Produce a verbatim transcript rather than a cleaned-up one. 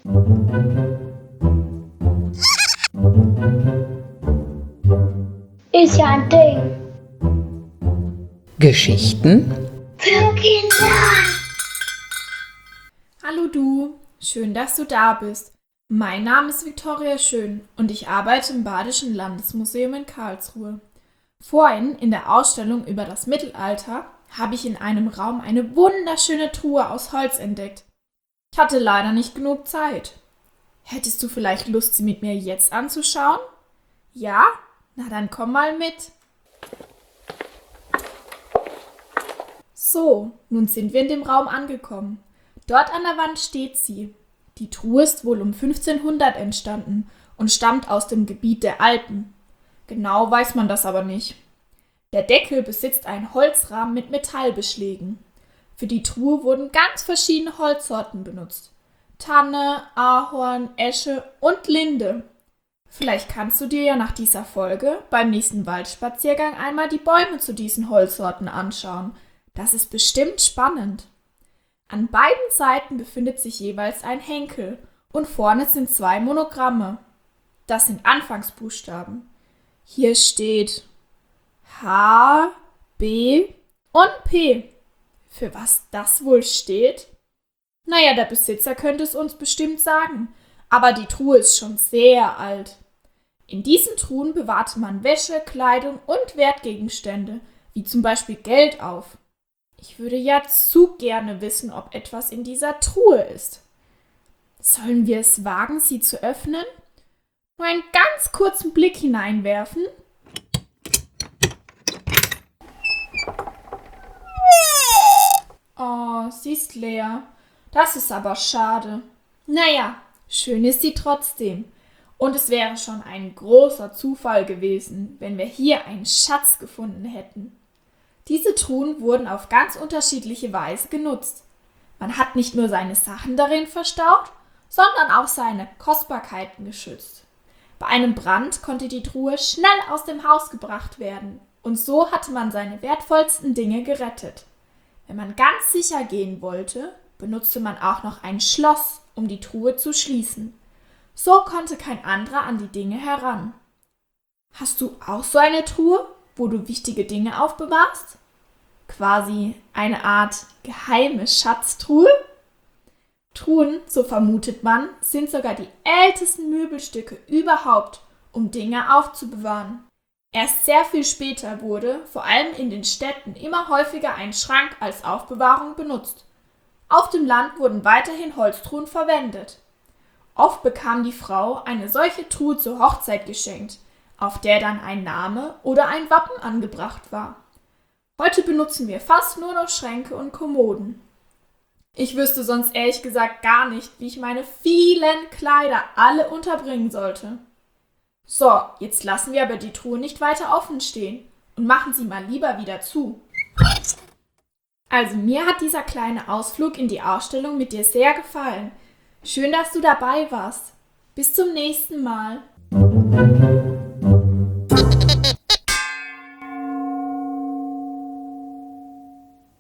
Ist ja ein Ding. Geschichten Für Kinder. Hallo du, schön, dass du da bist. Mein Name ist Viktoria Schön und ich arbeite im Badischen Landesmuseum in Karlsruhe. Vorhin in der Ausstellung über das Mittelalter habe ich in einem Raum eine wunderschöne Truhe aus Holz entdeckt. Ich hatte leider nicht genug Zeit. Hättest du vielleicht Lust, sie mit mir jetzt anzuschauen? Ja? Na dann komm mal mit. So, nun sind wir in dem Raum angekommen. Dort an der Wand steht sie. Die Truhe ist wohl um fünfzehnhundert entstanden und stammt aus dem Gebiet der Alpen. Genau weiß man das aber nicht. Der Deckel besitzt einen Holzrahmen mit Metallbeschlägen. Für die Truhe wurden ganz verschiedene Holzsorten benutzt. Tanne, Ahorn, Esche und Linde. Vielleicht kannst du dir ja nach dieser Folge beim nächsten Waldspaziergang einmal die Bäume zu diesen Holzsorten anschauen. Das ist bestimmt spannend. An beiden Seiten befindet sich jeweils ein Henkel und vorne sind zwei Monogramme. Das sind Anfangsbuchstaben. Hier steht H, B und P. Für was das wohl steht? Naja, der Besitzer könnte es uns bestimmt sagen, aber die Truhe ist schon sehr alt. In diesen Truhen bewahrte man Wäsche, Kleidung und Wertgegenstände, wie zum Beispiel Geld auf. Ich würde ja zu gerne wissen, ob etwas in dieser Truhe ist. Sollen wir es wagen, sie zu öffnen? Nur einen ganz kurzen Blick hineinwerfen? Oh, sie ist leer. Das ist aber schade. Naja, schön ist sie trotzdem. Und es wäre schon ein großer Zufall gewesen, wenn wir hier einen Schatz gefunden hätten. Diese Truhen wurden auf ganz unterschiedliche Weise genutzt. Man hat nicht nur seine Sachen darin verstaut, sondern auch seine Kostbarkeiten geschützt. Bei einem Brand konnte die Truhe schnell aus dem Haus gebracht werden und so hatte man seine wertvollsten Dinge gerettet. Wenn man ganz sicher gehen wollte, benutzte man auch noch ein Schloss, um die Truhe zu schließen. So konnte kein anderer an die Dinge heran. Hast du auch so eine Truhe, wo du wichtige Dinge aufbewahrst? Quasi eine Art geheime Schatztruhe? Truhen, so vermutet man, sind sogar die ältesten Möbelstücke überhaupt, um Dinge aufzubewahren. Erst sehr viel später wurde, vor allem in den Städten, immer häufiger ein Schrank als Aufbewahrung benutzt. Auf dem Land wurden weiterhin Holztruhen verwendet. Oft bekam die Frau eine solche Truhe zur Hochzeit geschenkt, auf der dann ein Name oder ein Wappen angebracht war. Heute benutzen wir fast nur noch Schränke und Kommoden. Ich wüsste sonst ehrlich gesagt gar nicht, wie ich meine vielen Kleider alle unterbringen sollte. So, jetzt lassen wir aber die Truhe nicht weiter offen stehen und machen sie mal lieber wieder zu. Also mir hat dieser kleine Ausflug in die Ausstellung mit dir sehr gefallen. Schön, dass du dabei warst. Bis zum nächsten Mal.